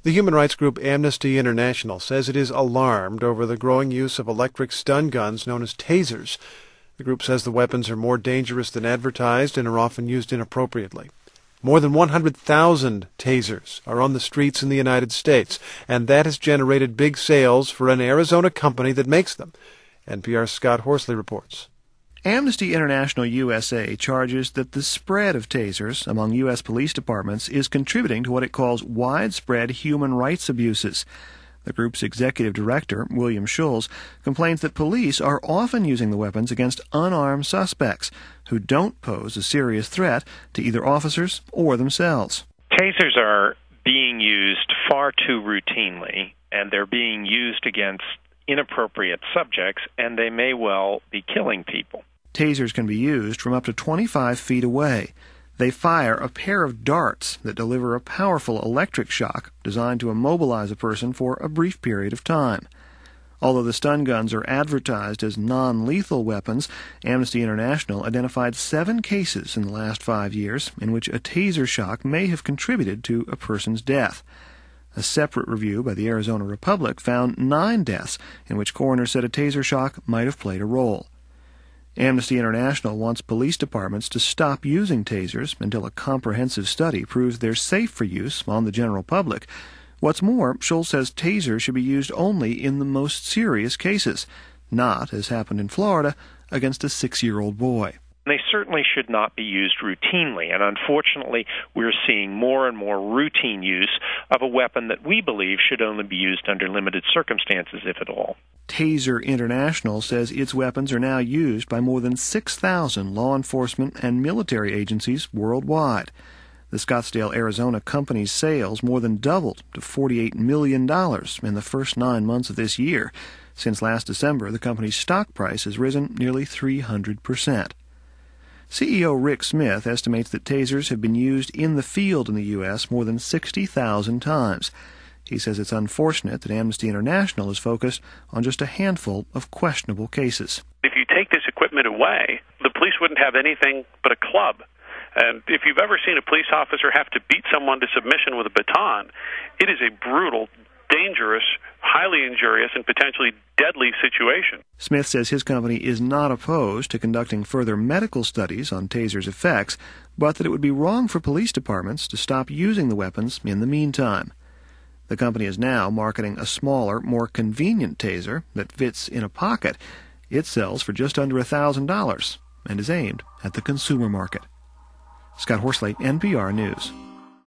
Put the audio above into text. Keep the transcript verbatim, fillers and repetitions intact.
The human rights group Amnesty International says it is alarmed over the growing use of electric stun guns known as tasers. The group says the weapons are more dangerous than advertised and are often used inappropriately. More than one hundred thousand tasers are on the streets in the United States, and that has generated big sales for an Arizona company that makes them. N P R's Scott Horsley reports. Amnesty International U S A charges that the spread of tasers among U S police departments is contributing to what it calls widespread human rights abuses. The group's executive director, William Schulz, complains that police are often using the weapons against unarmed suspects who don't pose a serious threat to either officers or themselves. Tasers are being used far too routinely, and they're being used against inappropriate subjects, and they may well be killing people. Tasers can be used from up to twenty-five feet away. They fire a pair of darts that deliver a powerful electric shock designed to immobilize a person for a brief period of time. Although the stun guns are advertised as non-lethal weapons, Amnesty International identified seven cases in the last five years in which a taser shock may have contributed to a person's death. A separate review by the Arizona Republic found nine deaths in which coroners said a taser shock might have played a role. Amnesty International wants police departments to stop using tasers until a comprehensive study proves they're safe for use on the general public. What's more, Schulz says tasers should be used only in the most serious cases, not, as happened in Florida, against a six-year-old boy. They certainly should not be used routinely, and unfortunately we're seeing more and more routine use of a weapon that we believe should only be used under limited circumstances, if at all. Taser International says its weapons are now used by more than six thousand law enforcement and military agencies worldwide. The Scottsdale, Arizona company's sales more than doubled to forty-eight million dollars in the first nine months of this year. Since last December, the company's stock price has risen nearly three hundred percent. C E O Rick Smith estimates that tasers have been used in the field in the U S more than sixty thousand times. He says it's unfortunate that Amnesty International is focused on just a handful of questionable cases. If you take this equipment away, the police wouldn't have anything but a club. And if you've ever seen a police officer have to beat someone to submission with a baton, it is a brutal, dangerous, highly injurious, and potentially deadly situation. Smith says his company is not opposed to conducting further medical studies on tasers' effects, but that it would be wrong for police departments to stop using the weapons in the meantime. The company is now marketing a smaller, more convenient taser that fits in a pocket. It sells for just under one thousand dollars and is aimed at the consumer market. Scott Horsley, N P R News.